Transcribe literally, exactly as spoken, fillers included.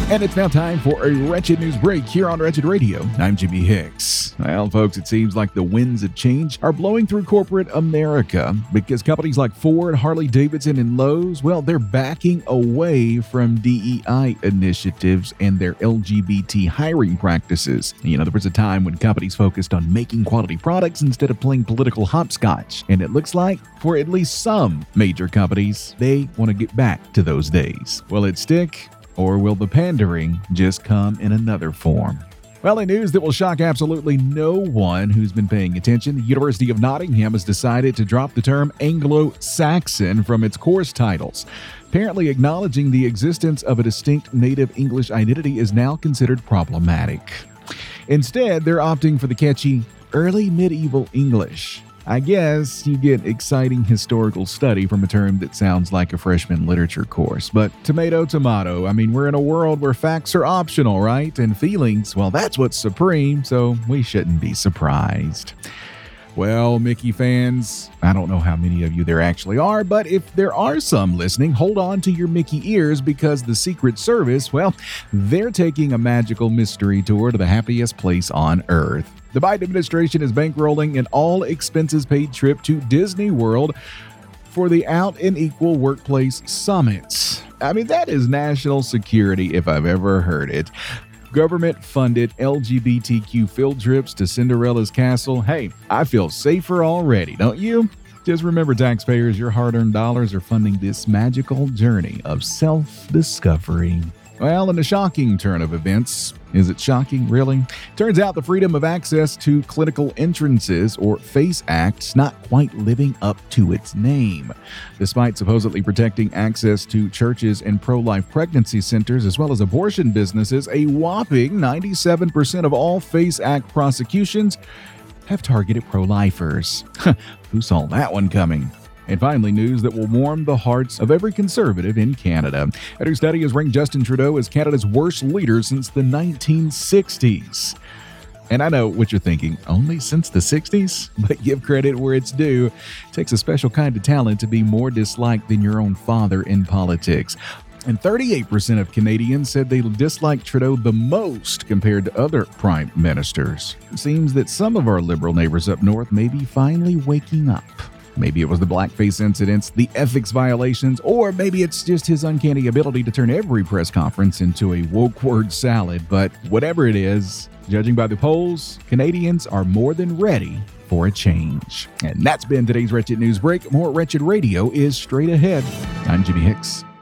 And it's now time for a Wretched News Break here on Wretched Radio. I'm Jimmy Hicks. Well, folks, it seems like the winds of change are blowing through corporate America because companies like Ford, Harley-Davidson, and Lowe's, well, they're backing away from D E I initiatives and their L G B T hiring practices. You know, there was a time when companies focused on making quality products instead of playing political hopscotch. And it looks like, for at least some major companies, they want to get back to those days. Will it stick? Or will the pandering just come in another form? Well, in news that will shock absolutely no one who's been paying attention, the University of Nottingham has decided to drop the term Anglo-Saxon from its course titles. Apparently, acknowledging the existence of a distinct native English identity is now considered problematic. Instead, they're opting for the catchy Early Medieval English. I guess you get exciting historical study from a term that sounds like a freshman literature course. But tomato, tomato. I mean, we're in a world where facts are optional, right? And feelings, well, that's what's supreme, so we shouldn't be surprised. Well, Mickey fans, I don't know how many of you there actually are, but if there are some listening, hold on to your Mickey ears because the Secret Service, well, they're taking a magical mystery tour to the happiest place on Earth. The Biden administration is bankrolling an all-expenses-paid trip to Disney World for the Out and Equal Workplace Summit. I mean, that is national security if I've ever heard it. Government-funded L G B T Q field trips to Cinderella's castle. Hey, I feel safer already, don't you? Just remember, taxpayers, your hard-earned dollars are funding this magical journey of self-discovery. Well, in a shocking turn of events, is it shocking, really? Turns out the Freedom of Access to Clinical Entrances, or FACE Act's not quite living up to its name. Despite supposedly protecting access to churches and pro-life pregnancy centers as well as abortion businesses, a whopping ninety-seven percent of all FACE Act prosecutions have targeted pro-lifers. Who saw that one coming? And finally, news that will warm the hearts of every conservative in Canada. A new study has ranked Justin Trudeau as Canada's worst leader since the nineteen sixties. And I know what you're thinking, only since the sixties? But give credit where it's due. It takes a special kind of talent to be more disliked than your own father in politics. And thirty-eight percent of Canadians said they dislike Trudeau the most compared to other prime ministers. It seems that some of our liberal neighbors up north may be finally waking up. Maybe it was the blackface incidents, the ethics violations, or maybe it's just his uncanny ability to turn every press conference into a woke word salad. But whatever it is, judging by the polls, Canadians are more than ready for a change. And that's been today's Wretched News Break. More Wretched Radio is straight ahead. I'm Jimmy Hicks.